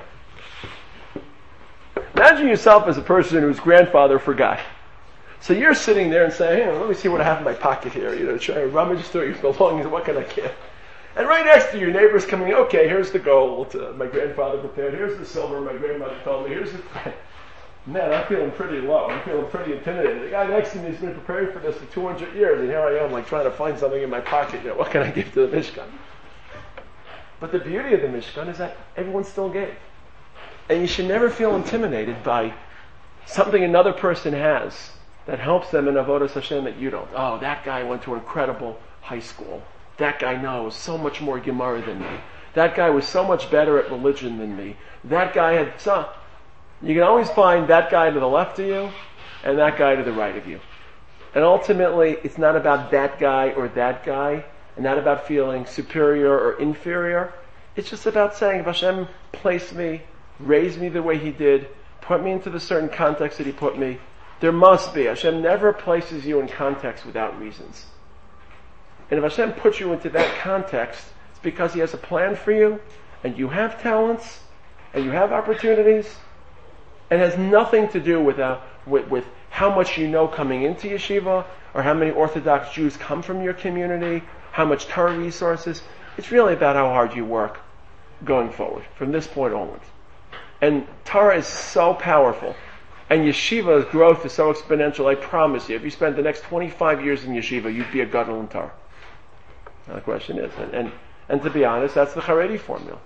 Imagine yourself as a person whose grandfather forgot. So you're sitting there and saying, hey, let me see what I have in my pocket here. Try to rummage through your belongings. What can I get? And right next to you, your neighbor's coming. Okay, here's the gold. My grandfather prepared. Here's the silver. My grandmother told me. Here's the. Man, I'm feeling pretty low. I'm feeling pretty intimidated. The guy next to me has been preparing for this for 200 years, and here I am, trying to find something in my pocket. What can I give to the Mishkan? But the beauty of the Mishkan is that everyone still gave, and you should never feel intimidated by something another person has that helps them in Avodas Hashem that you don't. Oh, that guy went to an incredible high school. That guy knows so much more Gemara than me. That guy was so much better at religion than me. That guy had some. You can always find that guy to the left of you and that guy to the right of you. And ultimately, it's not about that guy or that guy, and not about feeling superior or inferior. It's just about saying, if Hashem placed me, raised me the way He did, put me into the certain context that He put me, there must be. Hashem never places you in context without reasons. And if Hashem puts you into that context, it's because He has a plan for you, and you have talents, and you have opportunities, It has nothing to do with how much you know coming into yeshiva, or how many Orthodox Jews come from your community, how much Torah resources. It's really about how hard you work going forward, from this point onwards. And Torah is so powerful, and yeshiva's growth is so exponential. I promise you, if you spend the next 25 years in yeshiva, you'd be a gadol in Torah. Now the question is, and to be honest, that's the Haredi formula.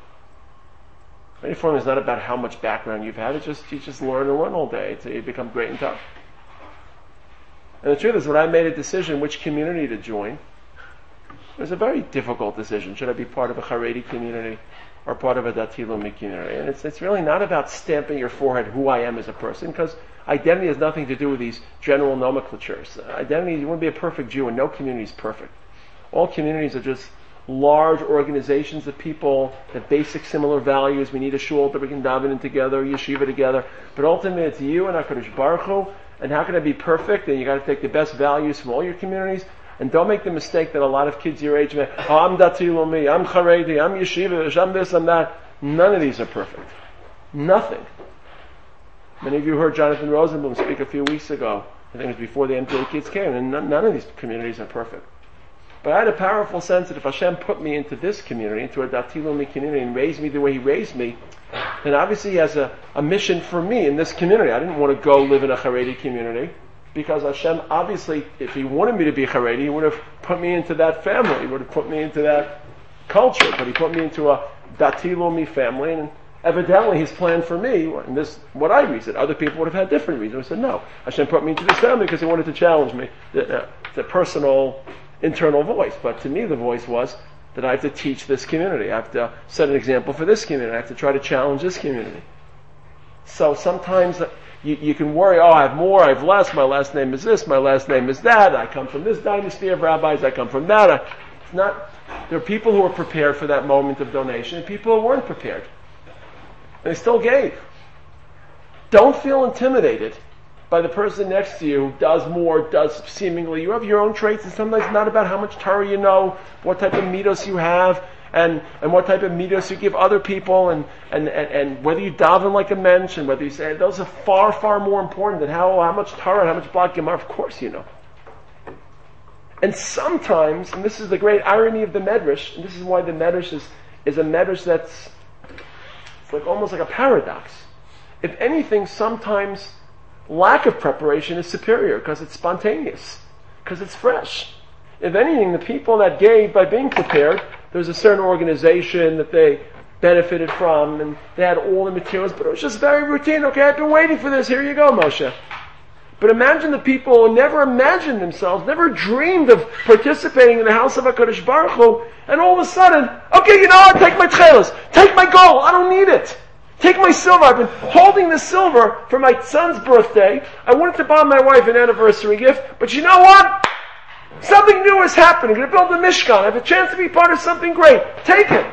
Haredi formula is not about how much background you've had. You just learn and learn all day until you become great in Torah. And the truth is, when I made a decision which community to join, it was a very difficult decision. Should I be part of a Haredi community or part of a Dati Leumi community? And it's really not about stamping your forehead who I am as a person, because identity has nothing to do with these general nomenclatures. Identity, you want to be a perfect Jew, and no community is perfect. All communities are just large organizations of people that basic similar values. We need a shul that we can daven in together, yeshiva together. But ultimately, it's you and HaKadosh Baruch Hu. And how can it be perfect? And you got to take the best values from all your communities. And don't make the mistake that a lot of kids your age make. Oh, I'm Dati Leumi, I'm Haredi, I'm yeshiva, I'm this, I'm that. None of these are perfect. Nothing. Many of you heard Jonathan Rosenblum speak a few weeks ago. I think it was before the MTA kids came. And none of these communities are perfect. But I had a powerful sense that if Hashem put me into this community, into a Dati Leumi community, and raised me the way He raised me, then obviously He has a mission for me in this community. I didn't want to go live in a Haredi community, because Hashem, obviously, if He wanted me to be Haredi, He would have put me into that family. He would have put me into that culture. But He put me into a Dati Leumi family, and evidently His plan for me, and this what I reasoned. Other people would have had different reasons. I said, no, Hashem put me into this family because He wanted to challenge me. It's a personal, internal voice. But to me, the voice was that I have to teach this community. I have to set an example for this community. I have to try to challenge this community. So sometimes you can worry, I have more, I have less, my last name is this, my last name is that, I come from this dynasty of rabbis, I come from that. It's not. There are people who were prepared for that moment of donation, and people who weren't prepared. And they still gave. Don't feel intimidated by the person next to you who does more, does seemingly. You have your own traits, and sometimes it's not about how much Torah you know, what type of midos you have, and what type of midos you give other people, and whether you daven like a mensch, and whether you say, those are far, far more important than how much Torah and how much Blat Gemara. Of course you know. And sometimes, and this is the great irony of the Medrash, and this is why the Medrash is a Medrash that's like almost like a paradox. If anything, sometimes lack of preparation is superior because it's spontaneous, because it's fresh. If anything, the people that gave by being prepared, there was a certain organization that they benefited from, and they had all the materials, but it was just very routine. Okay, I've been waiting for this. Here you go, Moshe. But imagine the people who never imagined themselves, never dreamed of participating in the house of HaKadosh Baruch Hu, and all of a sudden, okay, you know what? Take my tchelas, take my gold. I don't need it. Take my silver. I've been holding the silver for my son's birthday. I wanted to buy my wife an anniversary gift, but you know what? Something new is happening. I'm going to build a Mishkan. I have a chance to be part of something great. Take it.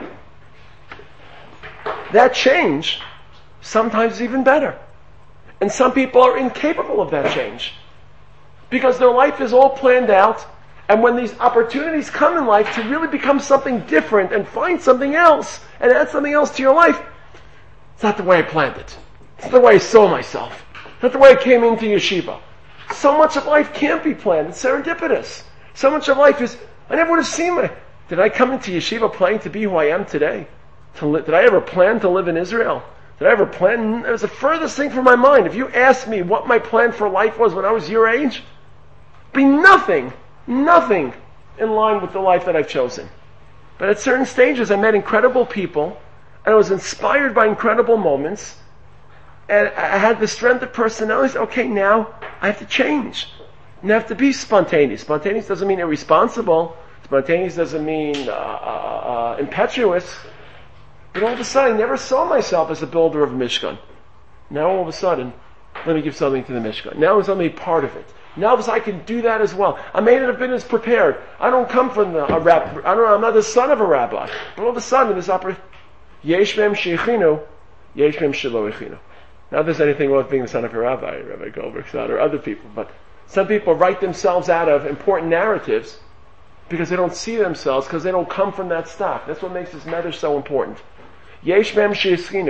That change sometimes is even better. And some people are incapable of that change, because their life is all planned out, and when these opportunities come in life to really become something different and find something else and add something else to your life, it's not the way I planned it. It's not the way I saw myself. It's not the way I came into yeshiva. So much of life can't be planned. It's serendipitous. So much of life is, I never would have seen it. Did I come into yeshiva planning to be who I am today? Did I ever plan to live in Israel? Did I ever plan? It was the furthest thing from my mind. If you asked me what my plan for life was when I was your age, it'd be nothing in line with the life that I've chosen. But at certain stages, I met incredible people, and I was inspired by incredible moments, and I had the strength of personality. Okay, now I have to change. And I have to be spontaneous. Spontaneous doesn't mean irresponsible. Spontaneous doesn't mean impetuous. But all of a sudden, I never saw myself as a builder of a Mishkan. Now all of a sudden, let me give something to the Mishkan. Now it's only part of it. Now I can do that as well. I may not have been as prepared. I don't come from a rabbi. I'm not the son of a rabbi. But all of a sudden, this opportunity, Yesh mem sheichinu, yesh mem shelo ichinu. Not that there's anything wrong with being the son of a rabbi, Rabbi Goldberg's son, or other people, but some people write themselves out of important narratives because they don't see themselves, because they don't come from that stock. That's what makes this matter so important. Yesh mem sheichinu.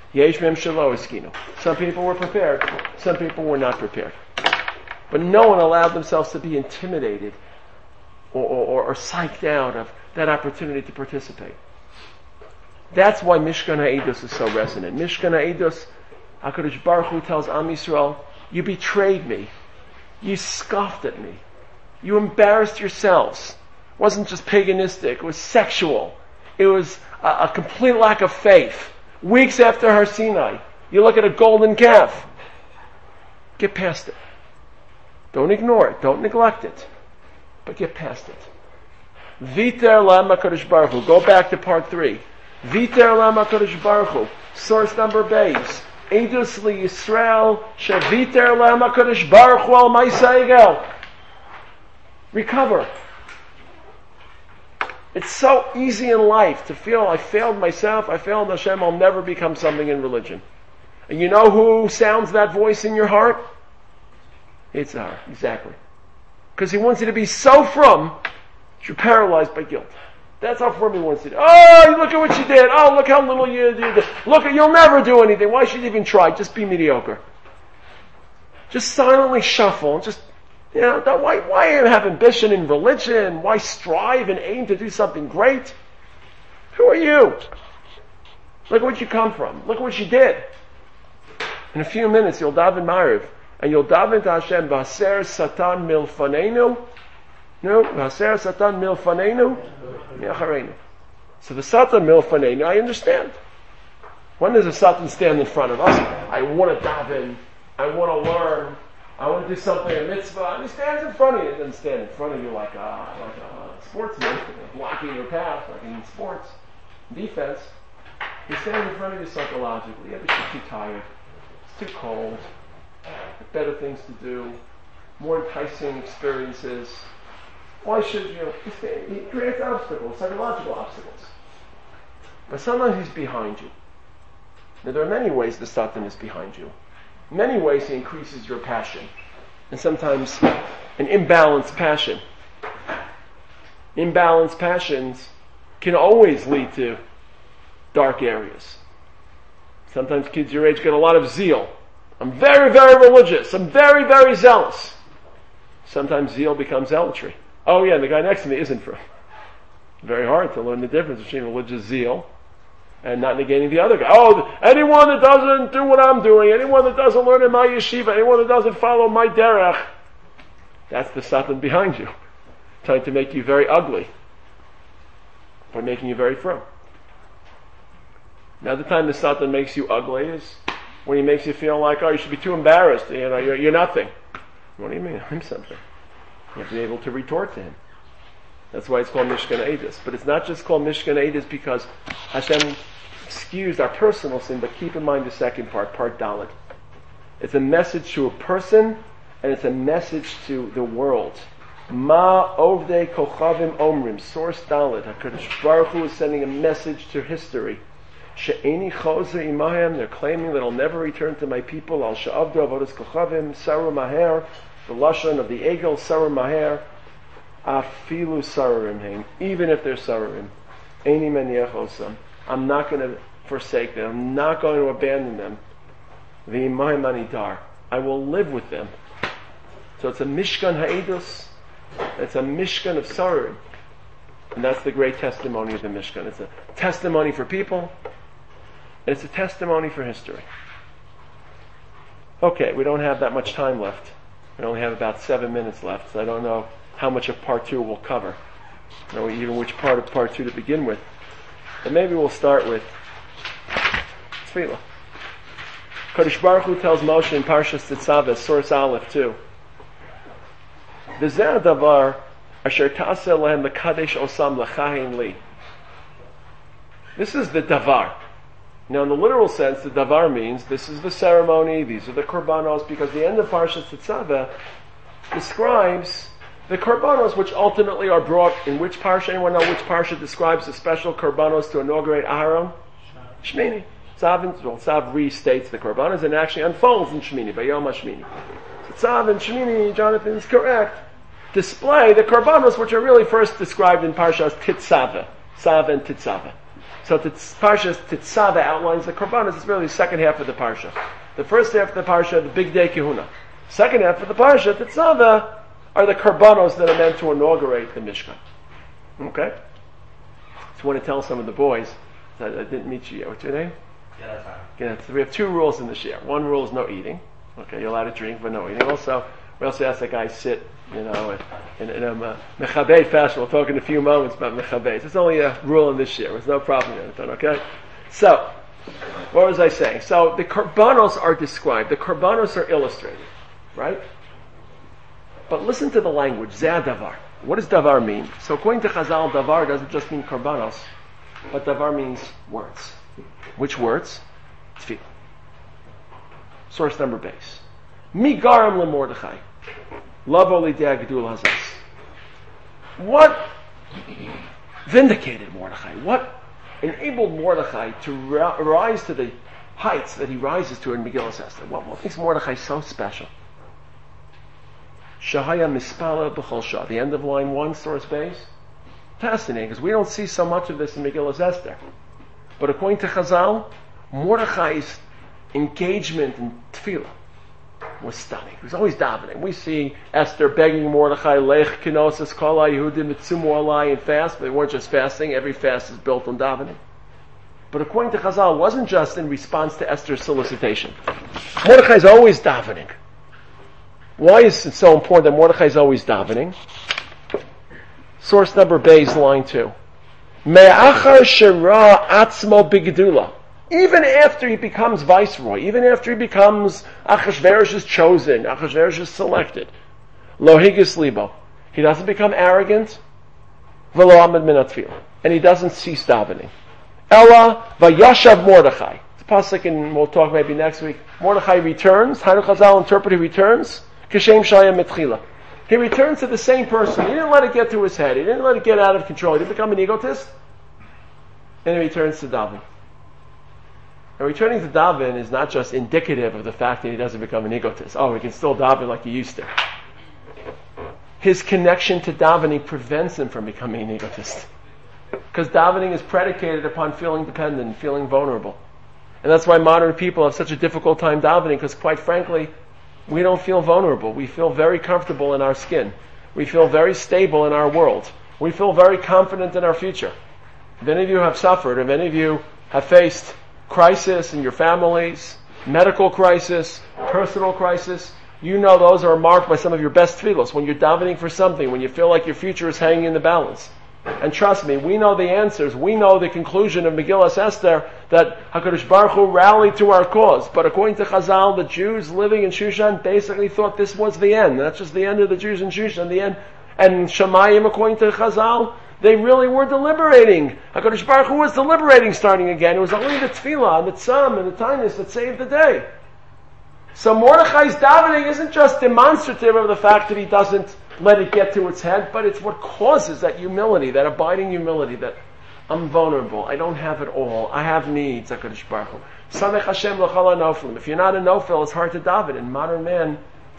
Yesh mem shelo eskinu. Some people were prepared, some people were not prepared. But no one allowed themselves to be intimidated or psyched out of that opportunity to participate. That's why Mishkan HaEdus is so resonant. Mishkan HaEdus, HaKadosh Baruch Hu tells Am Yisrael, you betrayed me. You scoffed at me. You embarrassed yourselves. It wasn't just paganistic, it was sexual. It was a complete lack of faith. Weeks after Har Sinai, you look at a golden calf. Get past it. Don't ignore it. Don't neglect it. But get past it. Viter Lam HaKadosh Baruch Hu. Go back to part 3. Viter Lam HaKadosh Baruch Hu. Source number base. Edus Li Yisrael Shaviter Lam HaKadosh Baruch Hu Al Ma'aseh Egel. Recover. It's so easy in life to feel I failed myself, I failed Hashem, I'll never become something in religion. And you know who sounds that voice in your heart? It's Yitzhar, exactly. Because he wants you to be so frum, you're paralyzed by guilt. That's how frum he wants you to. Oh, look at what you did. Oh, look how little you did. Look, you'll never do anything. Why should you even try? Just be mediocre. Just silently shuffle. Just, why have ambition in religion? Why strive and aim to do something great? Who are you? Look at what you come from. Look at what you did. In a few minutes, you'll daven Ma'ariv. And you'll daven to Hashem, V'aser Satan milfanenu. No, V'aser Satan milfanenu. Mi'acharenu. So the Satan milfanenu, I understand. When does a Satan stand in front of us? I want to daven. I want to learn. I want to do something, a mitzvah. And he stands in front of you. He doesn't stand in front of you like a sportsman, blocking your path, like in sports, defense. He stands in front of you psychologically. Yeah, but you're too tired. It's too cold. Better things to do, more enticing experiences. Why should you? He creates obstacles, psychological obstacles. But sometimes he's behind you. Now there are many ways the Satan is behind you. In many ways he increases your passion. And sometimes an imbalanced passion. Imbalanced passions can always lead to dark areas. Sometimes kids your age get a lot of zeal. I'm very, very religious. I'm very, very zealous. Sometimes zeal becomes zealotry. Oh yeah, the guy next to me isn't from. Very hard to learn the difference between religious zeal and not negating the other guy. Oh, anyone that doesn't do what I'm doing, anyone that doesn't learn in my yeshiva, anyone that doesn't follow my derech, that's the Satan behind you, trying to make you very ugly by making you very firm. Now the time the Satan makes you ugly is when he makes you feel like, you should be too embarrassed. You're nothing. What do you mean? I'm something. You have to be able to retort to him. That's why it's called Mishkan HaEdus. But it's not just called Mishkan HaEdus because Hashem excused our personal sin, but keep in mind the second part Dalet. It's a message to a person, and it's a message to the world. Ma Ovdei Kochavim Omrim, source Dalet. HaKadosh Baruch Hu is sending a message to history. She'eni chozer imahem, they're claiming that I'll never return to my people. Al sha'avdu avodas kochavim, saru maher, the lashon of the egel, saru maher, afilu sarurim heim, even if they're sarurim. Eini meniach osam. I'm not going to forsake them. I'm not going to abandon them. V'imahem anidar. I will live with them. So it's a Mishkan HaEdus. It's a Mishkan of sarurim. And that's the great testimony of the Mishkan. It's a testimony for people. And it's a testimony for history. Okay, we don't have that much time left. We only have about 7 minutes left, so I don't know how much of part 2 we'll cover. I don't know even which part of part 2 to begin with. But maybe we'll start with Tefillah. Kadosh Baruch Hu tells Moshe in Parshas Tetzaveh, source Aleph 2. V'zeh davar asher ta'aseh lehem l'kadesh osam l'chahin li. This is the davar. Now in the literal sense, the davar means this is the ceremony, these are the korbanos, because the end of Parshas Tetzaveh describes the korbanos which ultimately are brought in which parsha? Anyone know which parsha describes the special korbanos to inaugurate Aharon? Shmini. Tzav restates the korbanos and actually unfolds in Shmini, Vayom HaShmini. So Tzav and Shmini, Jonathan is correct, display the korbanos which are really first described in Parshas Tetzaveh. Tzav and Tetzaveh. So Parshas Tetzaveh outlines the Korbanos. It's really the second half of the Parsha. The first half of the Parsha, the Big Day Kehuna. Second half of the Parsha, Tetzaveh, are the Korbanos that are meant to inaugurate the Mishkan. Okay? Just want to tell some of the boys, I didn't meet you yet. What's your name? Yeah, that's fine. Yeah, so we have two rules in the Shia. One rule is no eating. Okay, you're allowed to drink, but no eating. Also, we also ask that guy sit, in a Mechabed fashion. We'll talk in a few moments about Mechabed. It's only a rule in this year. There's no problem in it, okay? So, what was I saying? So, the Korbanos are described. The Korbanos are illustrated, right? But listen to the language, Zeh Davar. What does Davar mean? So, according to Chazal, Davar doesn't just mean Korbanos, but Davar means words. Which words? Tefillah. Source number base. Mi garam leMordechai. Lavo lidei Gedula Hazas. What vindicated Mordechai? What enabled Mordechai to rise to the heights that he rises to in Megillas Esther? What makes Mordechai so special? Shahaya mispala b'chol shah. The end of line 1, source base. Fascinating, because we don't see so much of this in Megillas Esther. But according to Chazal, Mordechai's engagement in tefillah was stunning. He was always davening. We see Esther begging Mordechai, Lech kenosis kol Yehudim mitzumu alai, and fast. But they weren't just fasting. Every fast is built on davening. But according to Chazal, it wasn't just in response to Esther's solicitation. Mordechai's always davening. Why is it so important that Mordechai's always davening? Source number base, line 2. Me'achar shera atzmo b'gedula. Even after he becomes viceroy, even after he becomes Achashverosh is chosen, Achashverosh is selected, lo higas libo, he doesn't become arrogant, v'lo amad min atfilah, and he doesn't cease davening. Ella vayashav Mordechai. It's a pasuk, and we'll talk maybe next week. Mordechai returns. How do Chazal interpret he returns? Kishem shaya mitchila. He returns to the same person. He didn't let it get to his head. He didn't let it get out of control. He didn't become an egotist. And he returns to daven. And returning to daven is not just indicative of the fact that he doesn't become an egotist. Oh, he can still daven like he used to. His connection to davening prevents him from becoming an egotist. Because davening is predicated upon feeling dependent, feeling vulnerable. And that's why modern people have such a difficult time davening, because quite frankly, we don't feel vulnerable. We feel very comfortable in our skin. We feel very stable in our world. We feel very confident in our future. If any of you have suffered, if any of you have faced crisis in your families, medical crisis, personal crisis, you know those are marked by some of your best tefillos. When you're davening for something, when you feel like your future is hanging in the balance. And trust me, we know the answers. We know the conclusion of Megillas Esther, that HaKadosh Baruch Hu rallied to our cause. But according to Chazal, the Jews living in Shushan basically thought this was the end. That's just the end of the Jews in Shushan, the end. And Shemayim, according to Chazal, they really were deliberating. HaKadosh Baruch Hu was deliberating starting again. It was only the tefillah and the tzam and the tinus that saved the day. So Mordechai's davening isn't just demonstrative of the fact that he doesn't let it get to its head, but it's what causes that humility, that abiding humility, that I'm vulnerable, I don't have it all, I have needs, HaKadosh Baruch Hu. Samech Hashem l'chol ha'noflim. If you're not a nofel, it's hard to daven. In modern man,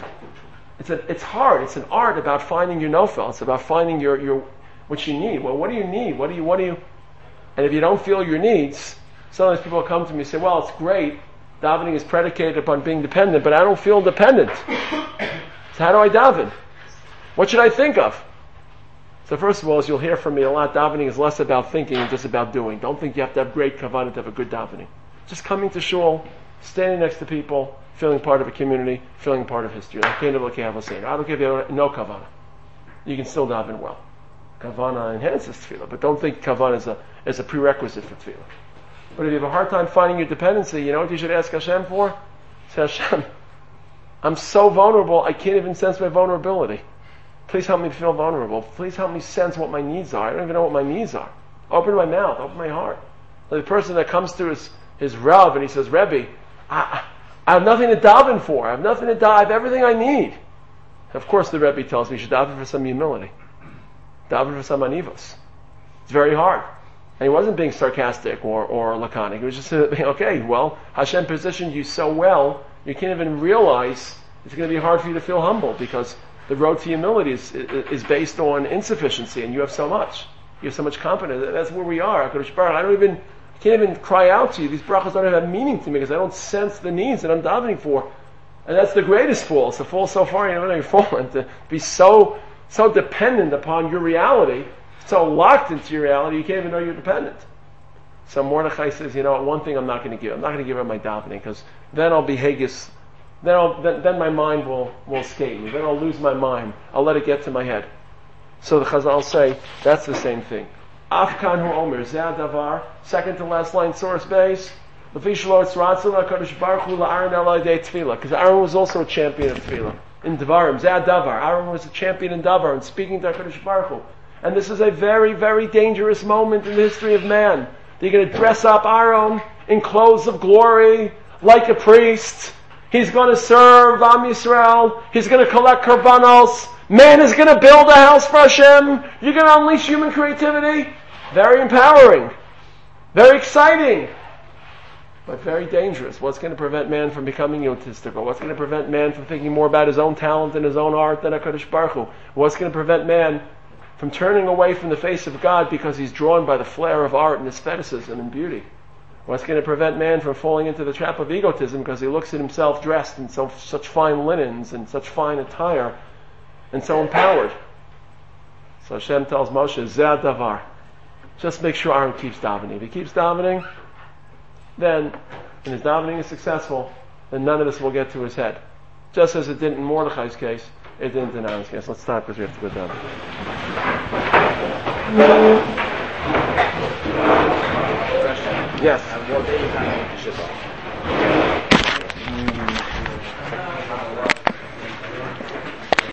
it's hard. It's an art about finding your nofel. It's about finding your what you need. Well, what do you need? What do you? And if you don't feel your needs, sometimes people come to me and say, well, it's great. Davening is predicated upon being dependent, but I don't feel dependent. So how do I daven? What should I think of? So first of all, as you'll hear from me a lot, davening is less about thinking and just about doing. Don't think you have to have great kavanah to have a good davening. Just coming to shul, standing next to people, feeling part of a community, feeling part of history. I don't give you no kavanah. You can still daven well. Kavanah enhances tefillah, but don't think kavanah is a prerequisite for tefillah. But if you have a hard time finding your dependency, you know what you should ask Hashem for? Say, Hashem, I'm so vulnerable, I can't even sense my vulnerability. Please help me feel vulnerable. Please help me sense what my needs are. I don't even know what my needs are. Open my mouth, open my heart. Like the person that comes to his Rav and he says, Rebbe, I have nothing to daven for. I have nothing to daven. I have everything I need. Of course, the Rebbe tells me you should daven for some humility. Daven for some anivos. It's very hard. And he wasn't being sarcastic or laconic. He was just saying, okay, well, Hashem positioned you so well, you can't even realize it's going to be hard for you to feel humble, because the road to humility is based on insufficiency, and you have so much. You have so much confidence. That's where we are. HaKadosh Baruch Hu, Can't even cry out to you. These brachas don't have meaning to me because I don't sense the needs that I'm davening for. And that's the greatest fall. It's to fall so far you never know you're falling. To be so dependent upon your reality, so locked into your reality, you can't even know you're dependent. So Mordechai says, one thing I'm not going to give. I'm not going to give up my davening because then I'll be haggis. Then my mind will escape me. Then I'll lose my mind. I'll let it get to my head. So the Chazal say that's the same thing. Afkan hu omer zeh davar. Second to last line, source base. Because Aaron was also a champion of tefillah in Devarim. Zeh davar. Aaron was a champion in Davar and speaking to HaKadosh Baruch Hu. And this is a very, very dangerous moment in the history of man. They're going to dress up Aaron in clothes of glory, like a priest. He's going to serve Am Yisrael. He's going to collect korbanos. Man is going to build a house for Hashem. You're going to unleash human creativity. Very empowering. Very exciting. But very dangerous. What's going to prevent man from becoming egotistical? What's going to prevent man from thinking more about his own talent and his own art than HaKadosh Baruch Hu? What's going to prevent man from turning away from the face of God because he's drawn by the flair of art and aestheticism and beauty? What's going to prevent man from falling into the trap of egotism because he looks at himself dressed in such fine linens and such fine attire and so empowered? So Hashem tells Moshe, Zeh davar. Just make sure Aaron keeps davening. If he keeps davening, then, and his davening is successful, then none of this will get to his head. Just as it didn't in Mordechai's case, it didn't in Aaron's case. Let's stop because we have to go down. Yes.